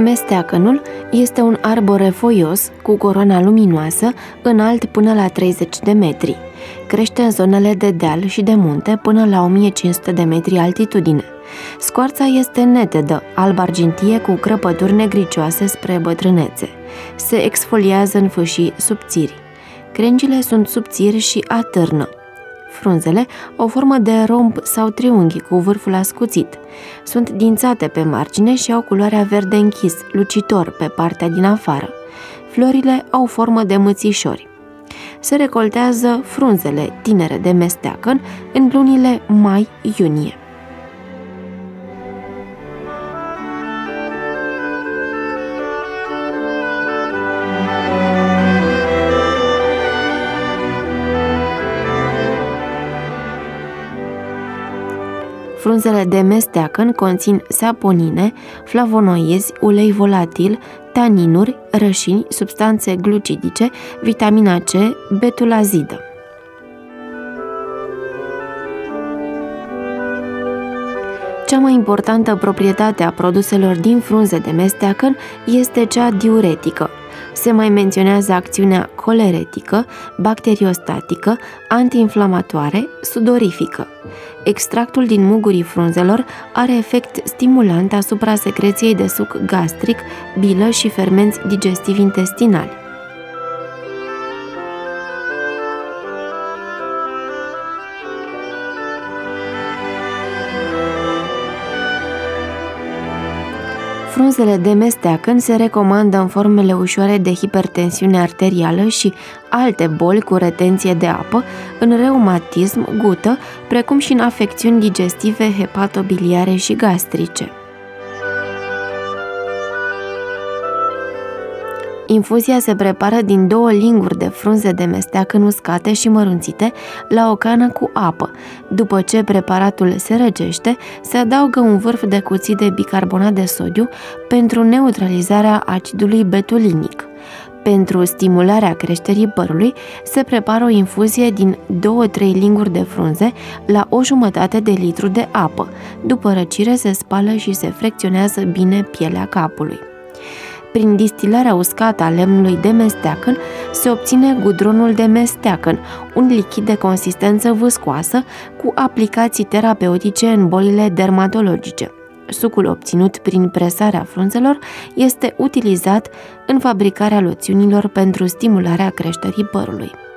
Mesteacănul este un arbore foios cu coroana luminoasă, înalt până la 30 de metri. Crește în zonele de deal și de munte până la 1500 de metri altitudine. Scoarța este netedă, alb-argintie cu crăpături negricioase spre bătrânețe. Se exfoliază în fâșii subțiri. Crengile sunt subțiri și atârnă. Frunzele au formă de romb sau triunghi cu vârful ascuțit. Sunt dințate pe margine și au culoarea verde închis, lucitor pe partea din afară. Florile au formă de mățișori. Se recoltează frunzele tinere de mesteacăn în lunile mai-iunie. Frunzele de mesteacăn conțin saponine, flavonoizi, ulei volatil, taninuri, rășini, substanțe glucidice, vitamina C, betulazidă. Cea mai importantă proprietate a produselor din frunze de mesteacăn este cea diuretică. Se mai menționează acțiunea coleretică, bacteriostatică, antiinflamatoare, sudorifică. Extractul din mugurii frunzelor are efect stimulant asupra secreției de suc gastric, bilă și fermenți digestivi intestinali. Frunzele de mesteacăn se recomandă în formele ușoare de hipertensiune arterială și alte boli cu retenție de apă, în reumatism, gută, precum și în afecțiuni digestive, hepatobiliare și gastrice. Infuzia se prepară din 2 linguri de frunze de mesteacăn uscate și mărunțite la o cană cu apă. După ce preparatul se răcește, se adaugă un vârf de cuțit de bicarbonat de sodiu pentru neutralizarea acidului betulinic. Pentru stimularea creșterii părului, se prepară o infuzie din 2-3 linguri de frunze la 1/2 de litru de apă. După răcire se spală și se frecționează bine pielea capului. Prin distilarea uscată a lemnului de mesteacăn se obține gudronul de mesteacăn, un lichid de consistență viscoasă cu aplicații terapeutice în bolile dermatologice. Sucul obținut prin presarea frunzelor este utilizat în fabricarea loțiunilor pentru stimularea creșterii părului.